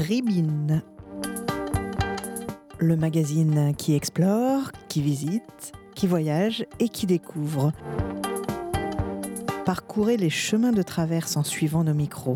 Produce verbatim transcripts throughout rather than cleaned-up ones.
Ribine, le magazine qui explore, qui visite, qui voyage et qui découvre. Parcourez les chemins de traverse en suivant nos micros.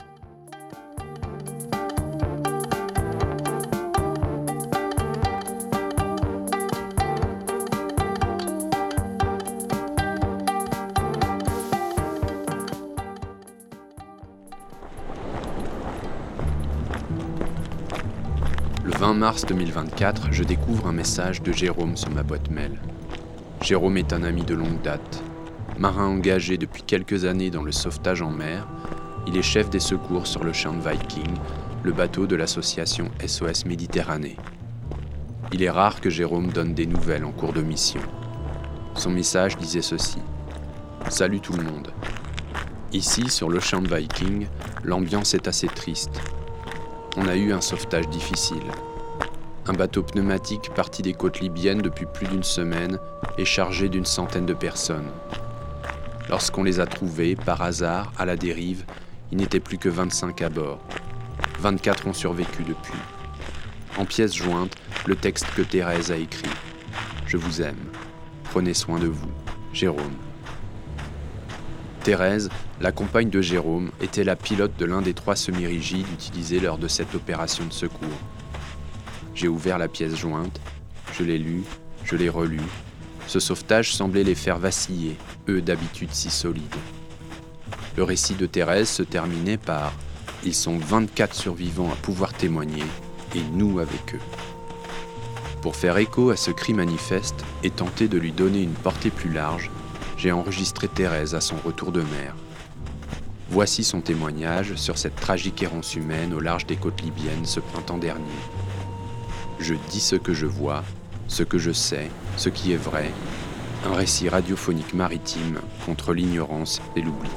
Le vingt mars deux mille vingt-quatre, je découvre un message de Jérôme sur ma boîte mail. Jérôme est un ami de longue date. Marin engagé depuis quelques années dans le sauvetage en mer, il est chef des secours sur le Ocean Viking, le bateau de l'association S O S Méditerranée. Il est rare que Jérôme donne des nouvelles en cours de mission. Son message disait ceci. « Salut tout le monde. Ici, sur l'Ocean Viking, l'ambiance est assez triste. On a eu un sauvetage difficile. Un bateau pneumatique parti des côtes libyennes depuis plus d'une semaine est chargé d'une centaine de personnes. Lorsqu'on les a trouvés, par hasard, à la dérive, il n'était plus que vingt-cinq à bord. vingt-quatre ont survécu depuis. En pièces jointes, le texte que Thérèse a écrit. Je vous aime. Prenez soin de vous. Jérôme. Thérèse, la compagne de Jérôme, était la pilote de l'un des trois semi-rigides utilisés lors de cette opération de secours. J'ai ouvert la pièce jointe, je l'ai lue, je l'ai relue. Ce sauvetage semblait les faire vaciller, eux d'habitude si solides. Le récit de Thérèse se terminait par « Ils sont vingt-quatre survivants à pouvoir témoigner, et nous avec eux ». Pour faire écho à ce cri manifeste et tenter de lui donner une portée plus large, j'ai enregistré Thérèse à son retour de mer. Voici son témoignage sur cette tragique errance humaine au large des côtes libyennes ce printemps dernier. Je dis ce que je vois, ce que je sais, ce qui est vrai. Un récit radiophonique maritime contre l'ignorance et l'oubli.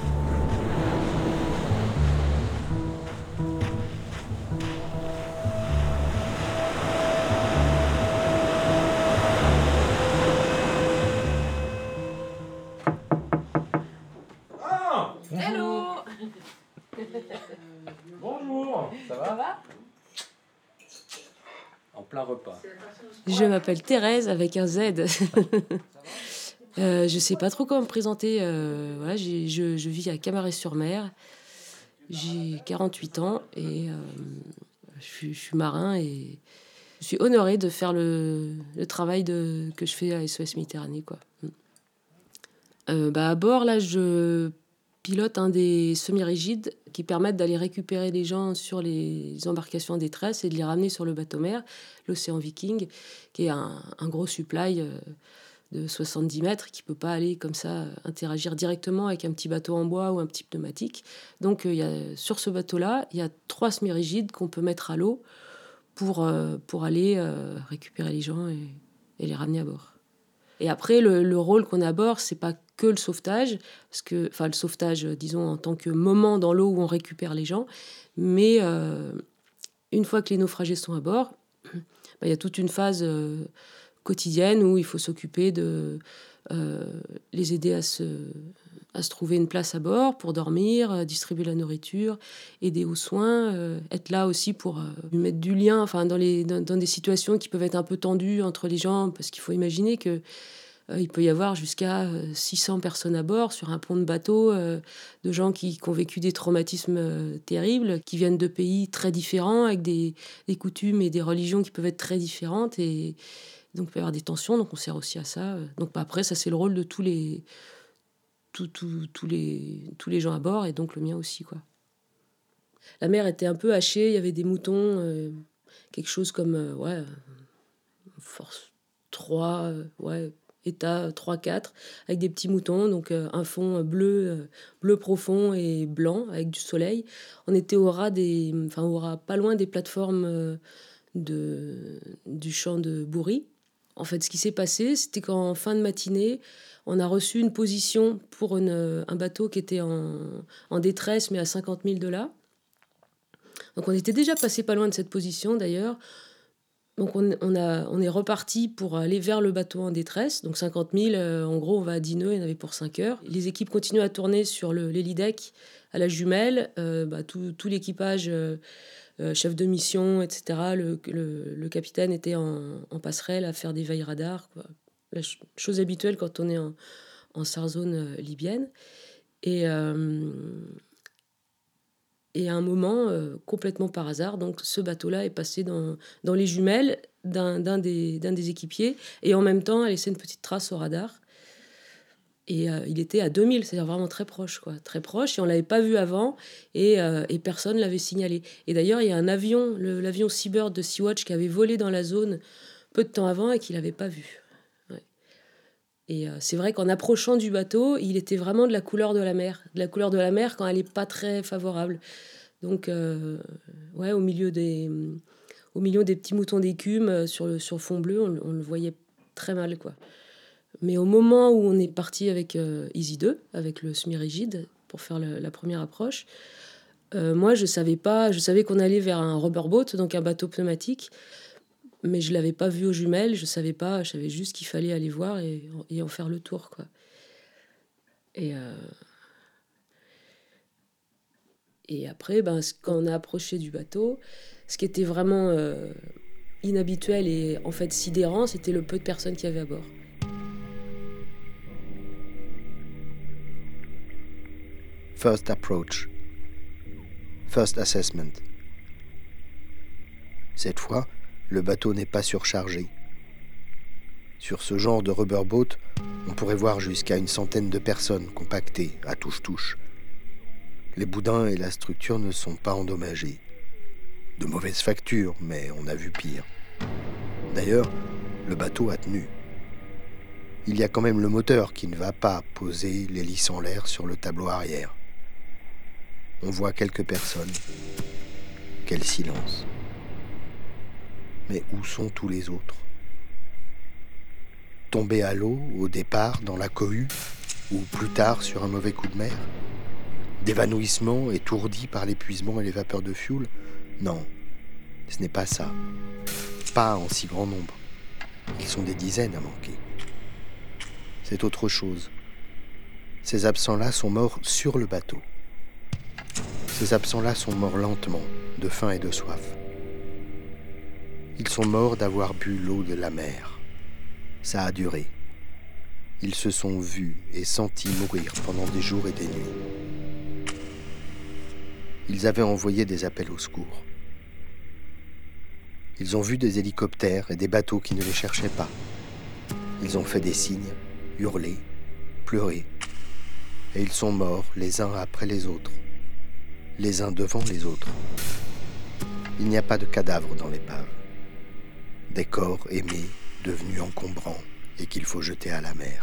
Hello. Bonjour, ça va, Ça va? En plein repas. Je m'appelle Thérèse avec un Z. euh, je sais pas trop comment me présenter. Euh, voilà, j'ai, je, je vis à Camaret-sur-Mer. J'ai quarante-huit ans et euh, je, suis, je suis marin et je suis honorée de faire le, le travail de, que je fais à S O S Méditerranée, quoi. Euh, bah, à bord, là, je pilote un des semi-rigides qui permettent d'aller récupérer les gens sur les embarcations en détresse et de les ramener sur le bateau-mer, l'Océan Viking, qui est un, un gros supply euh, de soixante-dix mètres qui ne peut pas aller comme ça interagir directement avec un petit bateau en bois ou un petit pneumatique. Donc, euh, y a, sur ce bateau-là, il y a trois semi-rigides qu'on peut mettre à l'eau pour, euh, pour aller euh, récupérer les gens et, et les ramener à bord. Et après, le, le rôle qu'on a à bord, c'est pas que le sauvetage, parce que, enfin le sauvetage, disons, en tant que moment dans l'eau où on récupère les gens, mais euh, une fois que les naufragés sont à bord, bah, y a toute une phase euh, quotidienne où il faut s'occuper de euh, les aider à se, à se trouver une place à bord pour dormir, euh, distribuer la nourriture, aider aux soins, euh, être là aussi pour euh, mettre du lien, enfin dans, les, dans, dans des situations qui peuvent être un peu tendues entre les gens, parce qu'il faut imaginer que euh, il peut y avoir jusqu'à euh, six cents personnes à bord sur un pont de bateau, euh, de gens qui, qui ont vécu des traumatismes euh, terribles, qui viennent de pays très différents, avec des, des coutumes et des religions qui peuvent être très différentes, et donc il peut y avoir des tensions, donc on sert aussi à ça. Donc bah, après, ça c'est le rôle de tous les, tous, tous, tous les, tous les gens à bord, et donc le mien aussi, quoi. La mer était un peu hachée, il y avait des moutons, euh, quelque chose comme euh, ouais, force trois, euh, ouais, état trois quatre, avec des petits moutons, donc euh, un fond bleu, euh, bleu profond et blanc, avec du soleil. On était au ras des, enfin au ras, pas loin des plateformes euh, de, du champ de Bourry. En fait, ce qui s'est passé, c'était qu'en fin de matinée, on a reçu une position pour une, un bateau qui était en, en détresse, mais à cinquante mille de là. Donc on était déjà passé pas loin de cette position, d'ailleurs. Donc on, on, a, on est reparti pour aller vers le bateau en détresse. Donc cinquante mille, euh, en gros, on va à dix nœuds, il y en avait pour cinq heures. Les équipes continuent à tourner sur le, l'hélideck, à la jumelle. Euh, bah, tout, tout l'équipage... Euh, euh, chef de mission, et cetera. Le, le, le capitaine était en, en passerelle à faire des veilles radars, quoi. La ch- chose habituelle quand on est en, en SAR-zone euh, libyenne. Et, euh, et à un moment, euh, complètement par hasard, donc ce bateau-là est passé dans, dans les jumelles d'un, d'un, des, d'un des équipiers, et en même temps a laissé une petite trace au radar. Et euh, il était à deux mille, c'est-à-dire vraiment très proche, quoi. Très proche, et on ne l'avait pas vu avant, et, euh, et personne ne l'avait signalé. Et d'ailleurs, il y a un avion, le, l'avion Seabird de Sea-Watch, qui avait volé dans la zone peu de temps avant et qu'il n'avait pas vu. Ouais. Et euh, c'est vrai qu'en approchant du bateau, il était vraiment de la couleur de la mer, de la couleur de la mer quand elle n'est pas très favorable. Donc, euh, ouais, au milieu des, au milieu des petits moutons d'écume sur le, sur le fond bleu, on, on le voyait très mal, quoi. Mais au moment où on est parti avec euh, Easy deux, avec le semi-rigide, pour faire le, la première approche, euh, moi, je savais pas, je savais qu'on allait vers un rubberboat, donc un bateau pneumatique, mais je l'avais pas vu aux jumelles, je savais pas, je savais juste qu'il fallait aller voir et, et en faire le tour, quoi. Et, euh, et après, ben, quand on a approché du bateau, ce qui était vraiment euh, inhabituel et en fait sidérant, c'était le peu de personnes qu'il y avait à bord. First approach. First assessment. Cette fois, le bateau n'est pas surchargé. Sur ce genre de rubberboat, on pourrait voir jusqu'à une centaine de personnes compactées à touche-touche. Les boudins et la structure ne sont pas endommagés. De mauvaise facture, mais on a vu pire. D'ailleurs, le bateau a tenu. Il y a quand même le moteur qui ne va pas poser l'hélice en l'air sur le tableau arrière. On voit quelques personnes. Quel silence. Mais où sont tous les autres ? Tombés à l'eau au départ dans la cohue ou plus tard sur un mauvais coup de mer ? D'évanouissement étourdis par l'épuisement et les vapeurs de fioul ? Non, ce n'est pas ça. Pas en si grand nombre. Ils sont des dizaines à manquer. C'est autre chose. Ces absents-là sont morts sur le bateau. Ces absents-là sont morts lentement, de faim et de soif. Ils sont morts d'avoir bu l'eau de la mer. Ça a duré. Ils se sont vus et sentis mourir pendant des jours et des nuits. Ils avaient envoyé des appels au secours. Ils ont vu des hélicoptères et des bateaux qui ne les cherchaient pas. Ils ont fait des signes, hurlé, pleuré. Et ils sont morts les uns après les autres. Les uns devant les autres. Il n'y a pas de cadavres dans l'épave. Des corps aimés, devenus encombrants et qu'il faut jeter à la mer.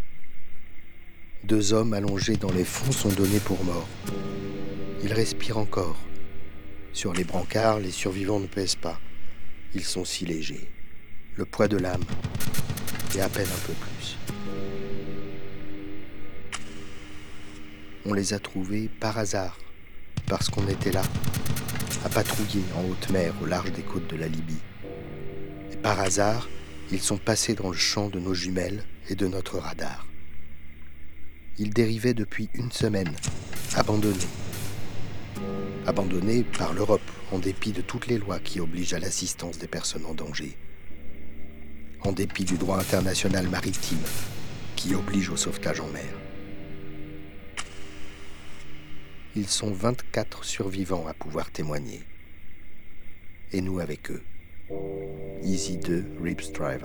Deux hommes allongés dans les fonds sont donnés pour morts. Ils respirent encore. Sur les brancards, les survivants ne pèsent pas. Ils sont si légers. Le poids de l'âme, et à peine un peu plus. On les a trouvés par hasard, parce qu'on était là, à patrouiller en haute mer au large des côtes de la Libye. Et par hasard, ils sont passés dans le champ de nos jumelles et de notre radar. Ils dérivaient depuis une semaine, abandonnés. Abandonnés par l'Europe, en dépit de toutes les lois qui obligent à l'assistance des personnes en danger. En dépit du droit international maritime, qui oblige au sauvetage en mer. Ils sont vingt-quatre survivants à pouvoir témoigner. Et nous avec eux. Easy deux, Ribs Driver.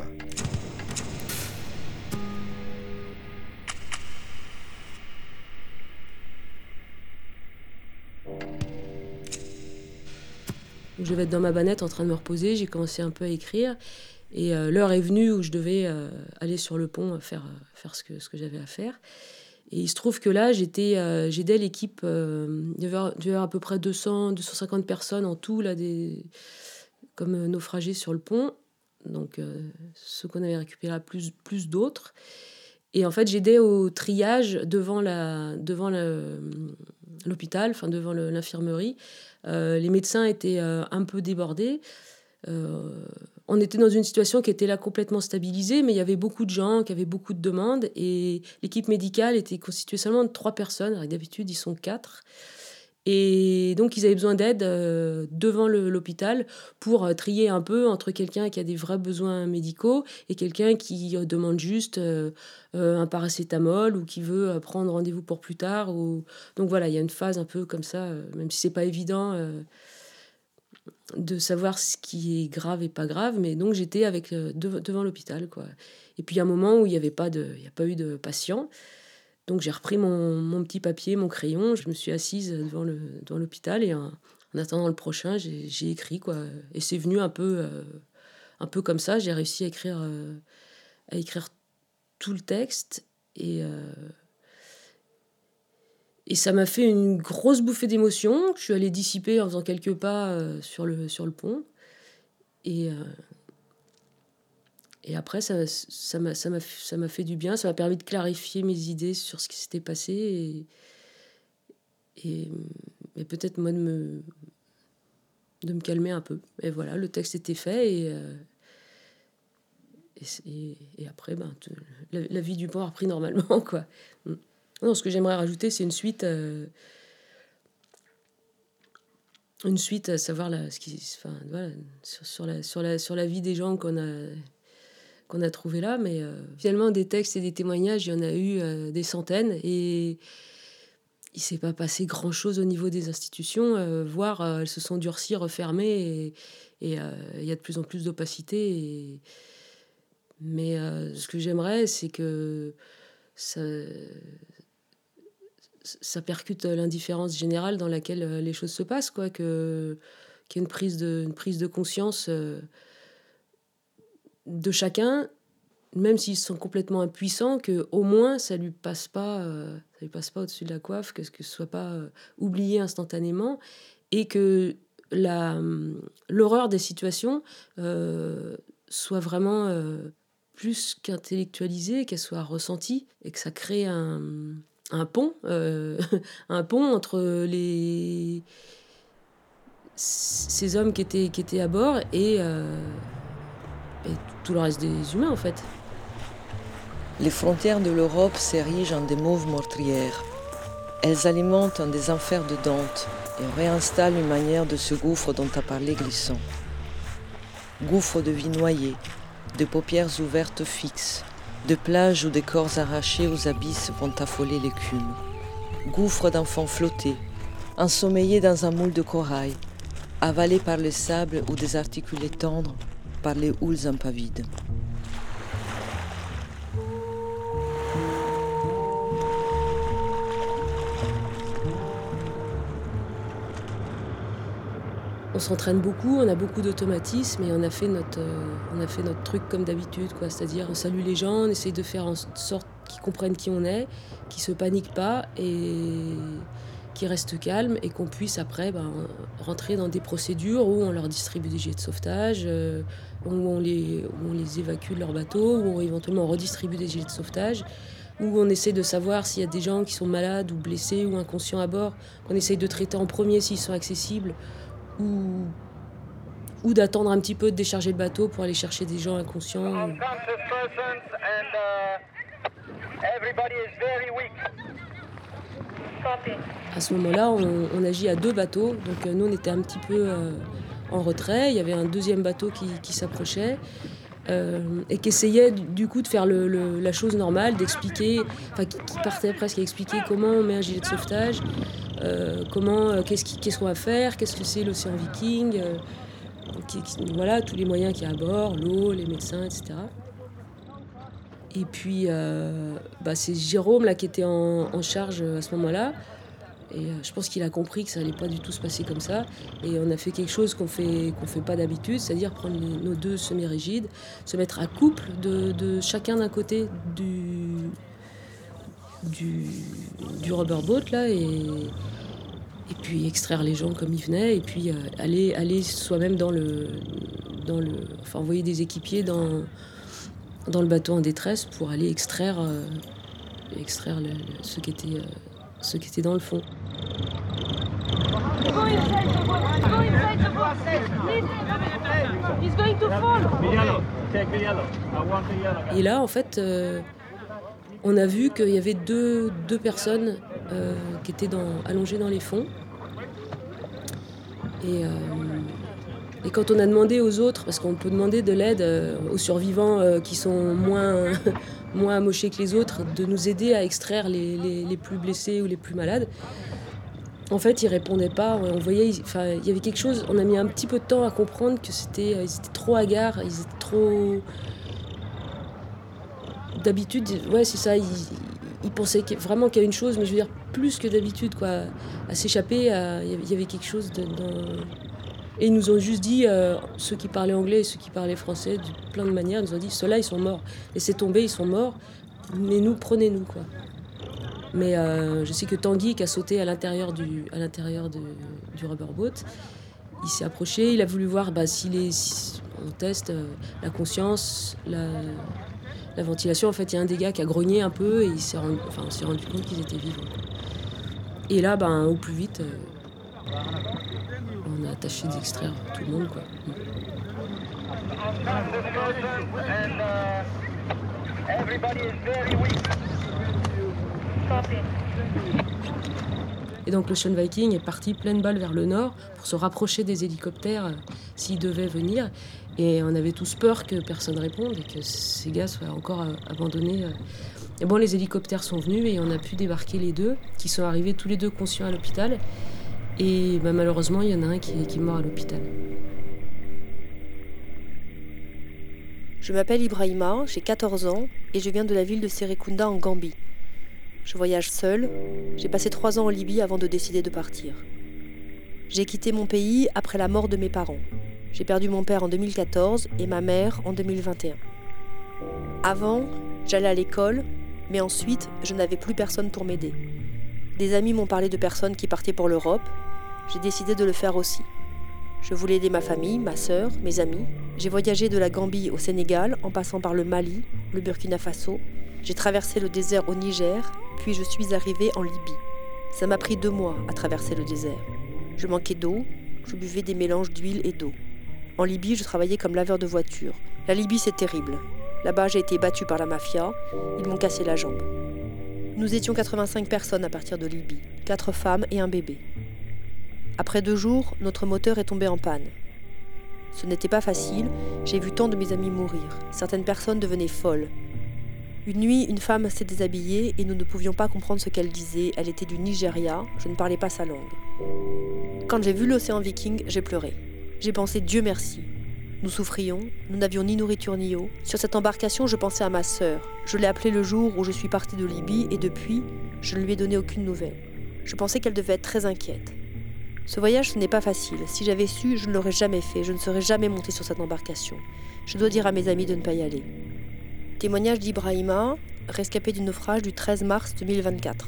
Je devais être dans ma bannette en train de me reposer, j'ai commencé un peu à écrire. Et euh, l'heure est venue où je devais euh, aller sur le pont faire, faire ce que, ce que j'avais à faire. Et il se trouve que là, j'étais, euh, j'aidais l'équipe. Euh, il y avait, il y avait à peu près deux cents, deux cent cinquante personnes en tout, là, des, comme naufragés sur le pont. Donc, euh, ceux qu'on avait récupérés, plus, plus d'autres. Et en fait, j'aidais au triage devant, la, devant la, l'hôpital, enfin devant le, l'infirmerie. Euh, les médecins étaient euh, un peu débordés. Euh, on était dans une situation qui était là complètement stabilisée, mais il y avait beaucoup de gens qui avaient beaucoup de demandes et l'équipe médicale était constituée seulement de trois personnes. Alors, d'habitude, ils sont quatre. Et donc, ils avaient besoin d'aide euh, devant le, l'hôpital pour euh, trier un peu entre quelqu'un qui a des vrais besoins médicaux et quelqu'un qui euh, demande juste euh, euh, un paracétamol ou qui veut euh, prendre rendez-vous pour plus tard. Ou... Donc voilà, il y a une phase un peu comme ça, euh, même si c'est pas évident euh, de savoir ce qui est grave et pas grave. Mais donc, j'étais avec, euh, de, devant l'hôpital, quoi. Et puis, il y a un moment où il n'y avait pas de, il y a pas eu de patient. Donc j'ai repris mon, mon petit papier, mon crayon, je me suis assise devant, le, devant l'hôpital et en, en attendant le prochain, j'ai, j'ai écrit, quoi. Et c'est venu un peu, euh, un peu comme ça, j'ai réussi à écrire, euh, à écrire tout le texte et, euh, et ça m'a fait une grosse bouffée d'émotion. Je suis allée dissiper en faisant quelques pas euh, sur, le, sur le pont et... Euh, Et après, ça, ça, m'a, ça, m'a, ça m'a fait du bien, ça m'a permis de clarifier mes idées sur ce qui s'était passé et, et, et peut-être moi de me, de me calmer un peu. Et voilà, le texte était fait et, euh, et, et après, ben, la, la vie du pont a repris normalement, quoi. Non, ce que j'aimerais rajouter, c'est une suite, euh, une suite à savoir la, ce qui, enfin, voilà, sur, sur, la, sur, la, sur la vie des gens qu'on a... qu'on a trouvé là, mais euh, finalement, des textes et des témoignages, il y en a eu euh, des centaines, et il ne s'est pas passé grand-chose au niveau des institutions, euh, voire euh, elles se sont durcies, refermées, et, et euh, il y a de plus en plus d'opacité. Et... Mais euh, ce que j'aimerais, c'est que ça, ça percute l'indifférence générale dans laquelle les choses se passent, quoi, que, qu'il y ait une prise de, une prise de conscience... Euh, de chacun, même s'ils sont complètement impuissants, que au moins ça lui passe pas, euh, ça lui passe pas au-dessus de la coiffe, que ce que ce soit pas euh, oublié instantanément, et que la l'horreur des situations euh, soit vraiment euh, plus qu'intellectualisée, qu'elle soit ressentie, et que ça crée un un pont, euh, un pont entre les ces hommes qui étaient qui étaient à bord et euh, et tout le reste des humains, en fait. Les frontières de l'Europe s'érigent en des mauves meurtrières. Elles alimentent un des enfers de Dante et réinstallent une manière de ce gouffre dont a parlé Glisson. Gouffre de vie noyée, de paupières ouvertes fixes, de plages où des corps arrachés aux abysses vont affoler l'écume. Gouffre d'enfants flottés, ensommeillés dans un moule de corail, avalés par le sable ou des articulés tendres par les houles impavides. On s'entraîne beaucoup, on a beaucoup d'automatismes et on a fait notre, euh, on a fait notre truc comme d'habitude, quoi. C'est-à-dire on salue les gens, on essaye de faire en sorte qu'ils comprennent qui on est, qu'ils ne se paniquent pas et qu'ils restent calmes et qu'on puisse après ben, rentrer dans des procédures où on leur distribue des gilets de sauvetage, euh, où, on les, où on les évacue de leur bateau, où on, éventuellement on redistribue des gilets de sauvetage, où on essaie de savoir s'il y a des gens qui sont malades ou blessés ou inconscients à bord, qu'on essaye de traiter en premier s'ils sont accessibles, ou, ou d'attendre un petit peu de décharger le bateau pour aller chercher des gens inconscients. À ce moment-là, on, on agit à deux bateaux. Donc nous, on était un petit peu euh, en retrait. Il y avait un deuxième bateau qui, qui s'approchait euh, et qui essayait du coup de faire le, le, la chose normale, d'expliquer, enfin qui, qui partait presque à expliquer comment on met un gilet de sauvetage, euh, comment, euh, qu'est-ce, qui, qu'est-ce qu'on va faire, qu'est-ce que c'est l'océan Viking, euh, qui, qui, voilà, tous les moyens qu'il y a à bord, l'eau, les médecins, et cetera. Et puis, euh, bah, c'est Jérôme là, qui était en, en charge à ce moment-là. Et euh, je pense qu'il a compris que ça n'allait pas du tout se passer comme ça. Et on a fait quelque chose qu'on fait, qu'on fait pas d'habitude, c'est-à-dire prendre les, nos deux semi-rigides, se mettre à couple de, de chacun d'un côté du, du, du rubberboat, là, et, et puis extraire les gens comme ils venaient, et puis euh, aller, aller soi-même dans le, dans le... Enfin, envoyer des équipiers dans... dans le bateau en détresse pour aller extraire, euh, extraire le, le, ce, qui était, euh, ce qui était dans le fond. Et là, en fait, euh, on a vu qu'il y avait deux, deux personnes euh, qui étaient dans, allongées dans les fonds. Et, euh, et quand on a demandé aux autres, parce qu'on peut demander de l'aide euh, aux survivants euh, qui sont moins, moins amochés que les autres, de nous aider à extraire les, les, les plus blessés ou les plus malades, en fait, ils répondaient pas. On voyait, enfin, il y avait quelque chose. On a mis un petit peu de temps à comprendre que c'était, ils étaient trop hagards, ils étaient trop. D'habitude, ouais, c'est ça. Ils, ils pensaient vraiment qu'il y a une chose, mais je veux dire plus que d'habitude, quoi, à s'échapper. À, il y avait quelque chose de, dans... Et ils nous ont juste dit, euh, ceux qui parlaient anglais et ceux qui parlaient français, de plein de manières, ils nous ont dit, ceux-là, ils sont morts. Laissez tomber, ils sont morts. Mais nous, prenez-nous, quoi. Mais euh, je sais que Tanguy, qui a sauté à l'intérieur du, à l'intérieur de, du rubberboat, il s'est approché, il a voulu voir bah, s'il est, si on teste euh, la conscience, la, la ventilation. En fait, il y a un des gars qui a grogné un peu et il s'est rendu, enfin, on s'est rendu compte qu'ils étaient vivants. Et là, ben, au plus vite, euh, on a tâché d'extraire tout le monde, quoi. Et donc l'Ocean Viking est parti pleine balle vers le nord pour se rapprocher des hélicoptères euh, s'ils devaient venir. Et on avait tous peur que personne réponde et que ces gars soient encore euh, abandonnés. Euh. Et bon, les hélicoptères sont venus et on a pu débarquer les deux, qui sont arrivés tous les deux conscients à l'hôpital. Et bah, malheureusement, il y en a un qui est, qui est mort à l'hôpital. Je m'appelle Ibrahima, j'ai quatorze ans et je viens de la ville de Serekunda en Gambie. Je voyage seule, j'ai passé trois ans en Libye avant de décider de partir. J'ai quitté mon pays après la mort de mes parents. J'ai perdu mon père en deux mille quatorze et ma mère en deux mille vingt et un. Avant, j'allais à l'école, mais ensuite, je n'avais plus personne pour m'aider. Des amis m'ont parlé de personnes qui partaient pour l'Europe. J'ai décidé de le faire aussi. Je voulais aider ma famille, ma sœur, mes amis. J'ai voyagé de la Gambie au Sénégal, en passant par le Mali, le Burkina Faso. J'ai traversé le désert au Niger, puis je suis arrivée en Libye. Ça m'a pris deux mois à traverser le désert. Je manquais d'eau, je buvais des mélanges d'huile et d'eau. En Libye, je travaillais comme laveur de voiture. La Libye, c'est terrible. Là-bas, j'ai été battue par la mafia. Ils m'ont cassé la jambe. Nous étions quatre-vingt-cinq personnes à partir de Libye, quatre femmes et un bébé. Après deux jours, notre moteur est tombé en panne. Ce n'était pas facile, j'ai vu tant de mes amis mourir. Certaines personnes devenaient folles. Une nuit, une femme s'est déshabillée et nous ne pouvions pas comprendre ce qu'elle disait. Elle était du Nigeria, je ne parlais pas sa langue. Quand j'ai vu l'océan Viking, j'ai pleuré. J'ai pensé Dieu merci. Nous souffrions, nous n'avions ni nourriture ni eau. Sur cette embarcation, je pensais à ma sœur. Je l'ai appelée le jour où je suis partie de Libye et depuis, je ne lui ai donné aucune nouvelle. Je pensais qu'elle devait être très inquiète. Ce voyage, ce n'est pas facile. Si j'avais su, je ne l'aurais jamais fait. Je ne serais jamais montée sur cette embarcation. Je dois dire à mes amis de ne pas y aller. Témoignage d'Ibrahima, rescapé du naufrage du treize mars deux mille vingt-quatre.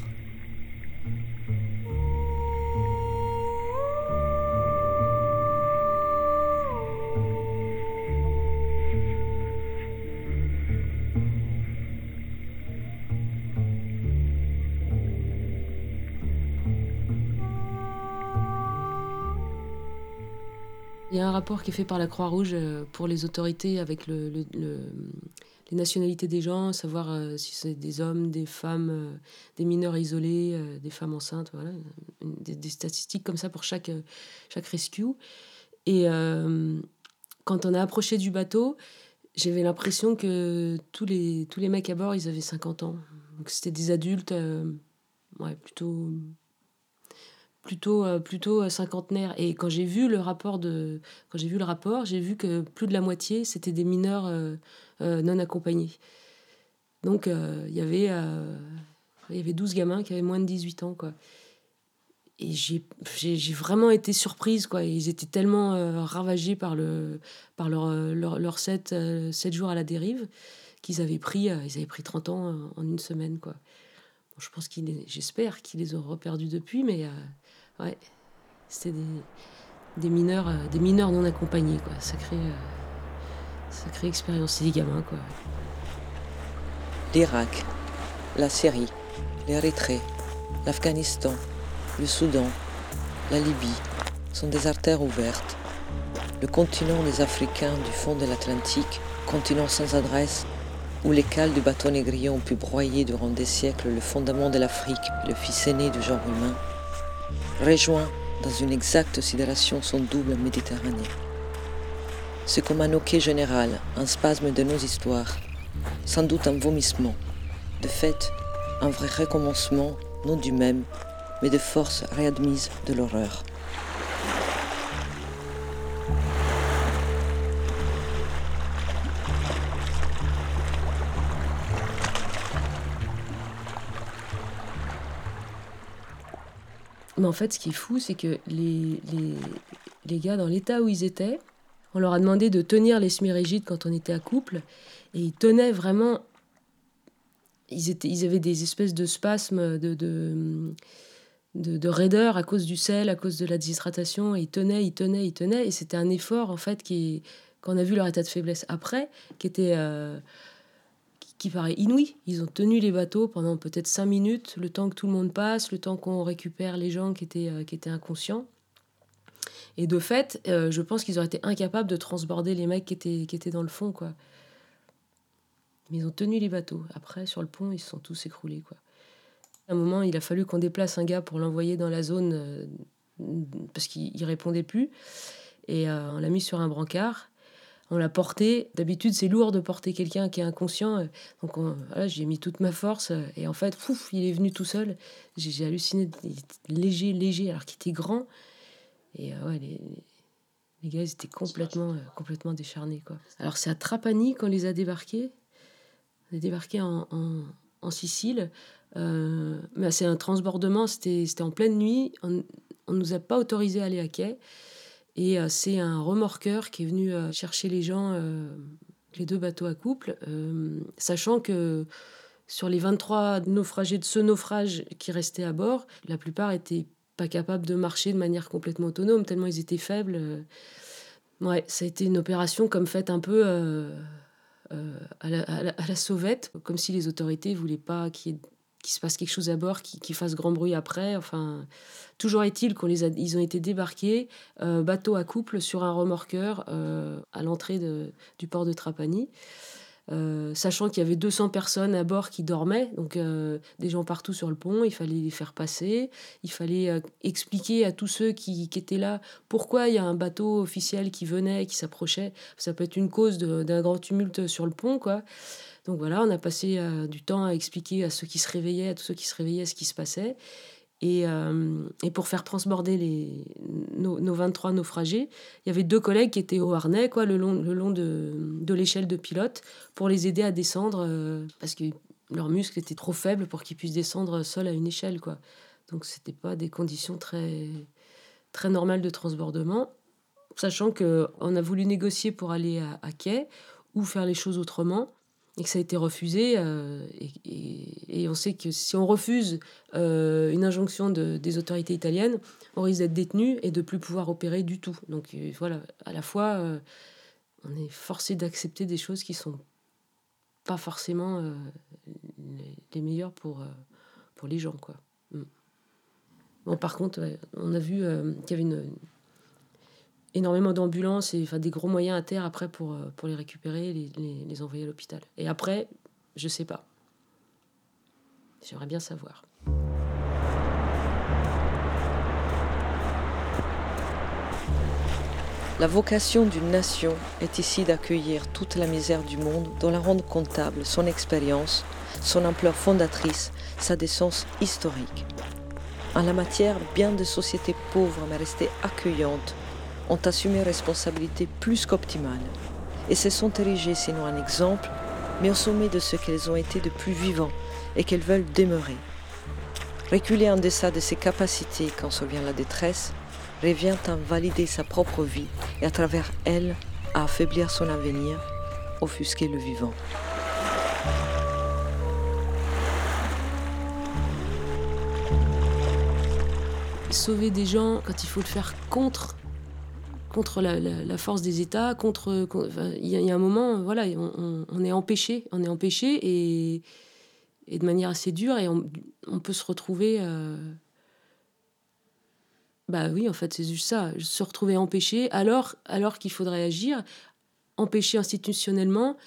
Il y a un rapport qui est fait par la Croix-Rouge pour les autorités avec le, le, le, les nationalités des gens, savoir euh, si c'est des hommes, des femmes, euh, des mineurs isolés, euh, des femmes enceintes, voilà, des, des statistiques comme ça pour chaque, chaque rescue. Et euh, quand on a approché du bateau, j'avais l'impression que tous les, tous les mecs à bord, ils avaient cinquante ans. Donc c'était des adultes, euh, ouais, plutôt... plutôt euh, plutôt cinquantenaire. Et quand j'ai vu le rapport de quand j'ai vu le rapport j'ai vu que plus de la moitié c'était des mineurs euh, euh, non accompagnés. Donc il euh, y avait euh, il y avait douze gamins qui avaient moins de dix-huit ans, quoi. Et j'ai j'ai, j'ai vraiment été surprise, quoi. Ils étaient tellement euh, ravagés par le par leur leur, leur sept, euh, sept jours à la dérive qu'ils avaient pris euh, ils avaient pris trente ans en une semaine, quoi. Bon, je pense qu'ils j'espère qu'ils les auront perdus depuis, mais euh, ouais, c'était des, des mineurs, euh, des mineurs non accompagnés, quoi. Sacrée, euh, sacrée expérience, c'est des gamins, quoi. L'Irak, la Syrie, l'Érythrée, l'Afghanistan, le Soudan, la Libye sont des artères ouvertes. Le continent des Africains du fond de l'Atlantique, continent sans adresse, où les cales du bateau négrier ont pu broyer durant des siècles le fondement de l'Afrique, le fils aîné du genre humain, rejoint dans une exacte sidération son double Méditerranée. C'est comme un hoquet général, un spasme de nos histoires, sans doute un vomissement. De fait, un vrai recommencement, non du même, mais de force réadmise de l'horreur. Mais en fait, ce qui est fou, c'est que les, les, les gars, dans l'état où ils étaient, on leur a demandé de tenir les semi-rigides quand on était à couple, et ils tenaient vraiment... Ils, étaient, ils avaient des espèces de spasmes, de, de, de, de raideur à cause du sel, à cause de la déshydratation, et ils tenaient, ils tenaient, ils tenaient, et c'était un effort, en fait, qui, quand on a vu leur état de faiblesse après, qui était... Euh, qui paraît inouï. Ils ont tenu les bateaux pendant peut-être cinq minutes, le temps que tout le monde passe, le temps qu'on récupère les gens qui étaient, euh, qui étaient inconscients. Et de fait, euh, je pense qu'ils auraient été incapables de transborder les mecs qui étaient, qui étaient dans le fond, quoi. Mais ils ont tenu les bateaux. Après, sur le pont, ils se sont tous écroulés, quoi. À un moment, il a fallu qu'on déplace un gars pour l'envoyer dans la zone euh, parce qu'il ne répondait plus. Et euh, on l'a mis sur un brancard. On l'a porté. D'habitude, c'est lourd de porter quelqu'un qui est inconscient. Donc, on, voilà, j'ai mis toute ma force. Et en fait, pouf, il est venu tout seul. J'ai, j'ai halluciné. Il était léger, léger, alors qu'il était grand. Et euh, ouais, les, les gars, ils étaient complètement, euh, complètement décharnés, quoi. Alors, c'est à Trapani qu'on les a débarqués. On est débarqués en, en, en Sicile. Euh, mais c'est un transbordement. C'était, c'était en pleine nuit. On ne nous a pas autorisé à aller à quai. Et euh, c'est un remorqueur qui est venu euh, chercher les gens, euh, les deux bateaux à couple, euh, sachant que sur les vingt-trois naufragés de ce naufrage qui restaient à bord, la plupart n'étaient pas capables de marcher de manière complètement autonome, tellement ils étaient faibles. Ouais, ça a été une opération comme faite un peu euh, euh, à, la, à, la, à la sauvette, comme si les autorités ne voulaient pas qu'il y ait qu'il se passe quelque chose à bord, qui, qui fasse grand bruit après. Enfin, toujours est-il qu'on les a, ils ont été débarqués, euh, bateau à couple, sur un remorqueur euh, à l'entrée de, du port de Trapani, euh, sachant qu'il y avait deux cents personnes à bord qui dormaient, donc euh, des gens partout sur le pont. Il fallait les faire passer, il fallait euh, expliquer à tous ceux qui, qui étaient là pourquoi il y a un bateau officiel qui venait, qui s'approchait. Ça peut être une cause de, d'un grand tumulte sur le pont, quoi. Donc voilà, on a passé euh, du temps à expliquer à ceux qui se réveillaient, à tous ceux qui se réveillaient, ce qui se passait. Et, euh, et pour faire transborder les, nos, nos vingt-trois naufragés, il y avait deux collègues qui étaient au harnais, quoi, le long, le long de, de l'échelle de pilote, pour les aider à descendre, euh, parce que leurs muscles étaient trop faibles pour qu'ils puissent descendre seuls à une échelle, quoi. Donc c'était pas des conditions très, très normales de transbordement. Sachant qu'on a voulu négocier pour aller à, à quai ou faire les choses autrement, et que ça a été refusé. Euh, et, et, et on sait que si on refuse euh, une injonction de, des autorités italiennes, on risque d'être détenu et de ne plus pouvoir opérer du tout. Donc euh, voilà, à la fois, euh, on est forcé d'accepter des choses qui ne sont pas forcément euh, les, les meilleures pour, euh, pour les gens, quoi. Mm. Bon, par contre, ouais, on a vu euh, qu'il y avait une... énormément d'ambulances et enfin, des gros moyens à terre après pour, pour les récupérer et les, les, les envoyer à l'hôpital. Et après, je sais pas. J'aimerais bien savoir. La vocation d'une nation est ici d'accueillir toute la misère du monde, dont la rendre comptable, son expérience, son ampleur fondatrice, sa décence historique. En la matière, bien des sociétés pauvres mais restées accueillantes ont assumé responsabilités plus qu'optimales et se sont érigées sinon un exemple, mais au sommet de ce qu'elles ont été de plus vivant et qu'elles veulent demeurer. Reculer en deçà de ses capacités quand survient la détresse revient à valider sa propre vie et à travers elle à affaiblir son avenir, offusquer le vivant. Sauver des gens quand il faut le faire contre contre la, la, la force des États, contre, contre enfin, il y, y a un moment, voilà, on, on est empêché, on est empêché et, et de manière assez dure, et on, on peut se retrouver, euh, bah oui, en fait, c'est juste ça, se retrouver empêché alors, alors qu'il faudrait agir, empêché institutionnellement,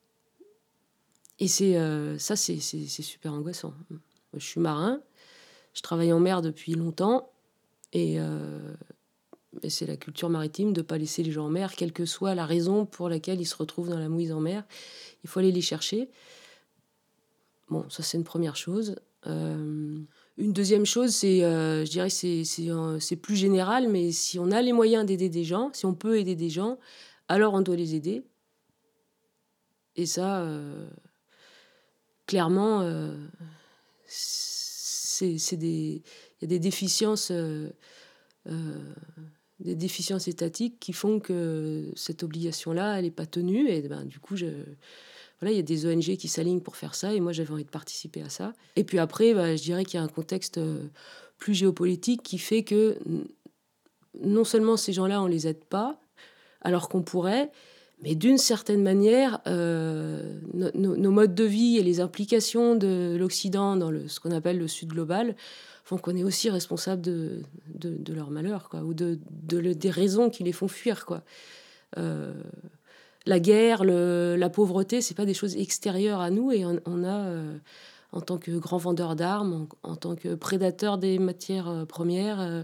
et c'est euh, ça, c'est, c'est, c'est super angoissant. Je suis marin, je travaille en mer depuis longtemps. Et, euh, et c'est la culture maritime de ne pas laisser les gens en mer, quelle que soit la raison pour laquelle ils se retrouvent dans la mouise en mer. Il faut aller les chercher. Bon, ça c'est une première chose. Euh, une deuxième chose, c'est, euh, je dirais, c'est, c'est, euh, c'est plus général, mais si on a les moyens d'aider des gens, si on peut aider des gens, alors on doit les aider. Et ça, euh, clairement, euh, c'est, c'est des, il y a des déficiences, euh, euh, des déficiences étatiques qui font que cette obligation-là, elle n'est pas tenue. Et ben, du coup, je, voilà, il y a des O N G qui s'alignent pour faire ça, et moi, j'avais envie de participer à ça. Et puis après, bah, je dirais qu'il y a un contexte plus géopolitique qui fait que non seulement ces gens-là, on les aide pas, alors qu'on pourrait, mais d'une certaine manière, euh, no, no, nos modes de vie et les implications de l'Occident dans le, ce qu'on appelle le Sud global font qu'on est aussi responsable de, de, de leur malheur, quoi, ou de, de, de, des raisons qui les font fuir, quoi. Euh, la guerre, le, la pauvreté, c'est pas des choses extérieures à nous, et on, on a, euh, en tant que grand vendeur d'armes, en, en tant que prédateur des matières euh, premières, euh,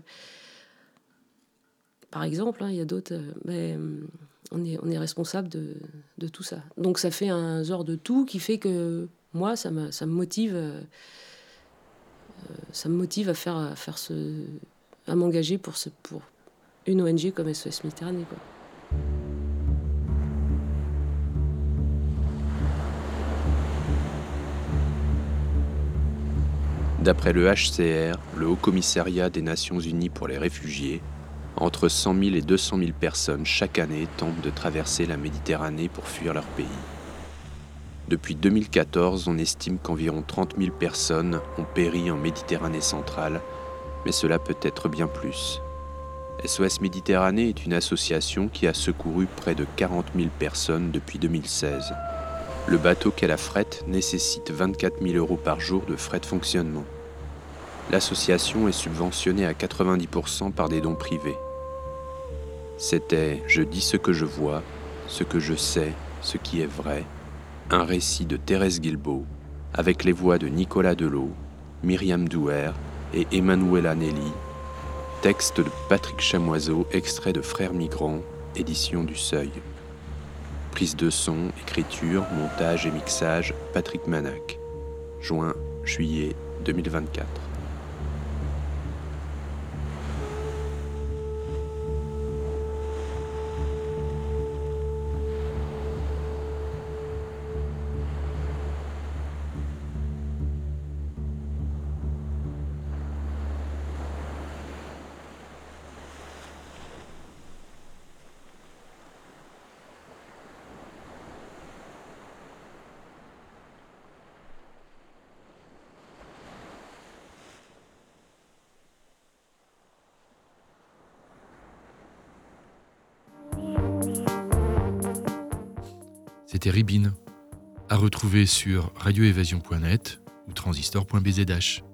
par exemple, hein, il y a d'autres, euh, mais on est, on est responsable de, de tout ça. Donc ça fait un genre de tout qui fait que moi, ça me, ça me motive, euh, ça me motive à faire, à faire ce, à m'engager pour, ce, pour une O N G comme S O S Méditerranée, quoi. D'après le H C R, le Haut Commissariat des Nations Unies pour les réfugiés, entre cent mille et deux cent mille personnes chaque année tentent de traverser la Méditerranée pour fuir leur pays. Depuis deux mille quatorze, on estime qu'environ trente mille personnes ont péri en Méditerranée centrale, mais cela peut être bien plus. S O S Méditerranée est une association qui a secouru près de quarante mille personnes depuis deux mille seize. Le bateau qu'elle affrète nécessite vingt-quatre mille euros par jour de frais de fonctionnement. L'association est subventionnée à quatre-vingt-dix pour cent par des dons privés. C'était « Je dis ce que je vois, ce que je sais, ce qui est vrai », un récit de Thérèse Guilbeault, avec les voix de Nicolas Delot, Myriam Douer et Emmanuela Nelly, texte de Patrick Chamoiseau, extrait de Frères Migrants, édition du Seuil. Prise de son, écriture, montage et mixage, Patrick Manac. Juin-juillet deux mille vingt-quatre. C'était Ribine, à retrouver sur radio évasion point net ou transistor point b z h.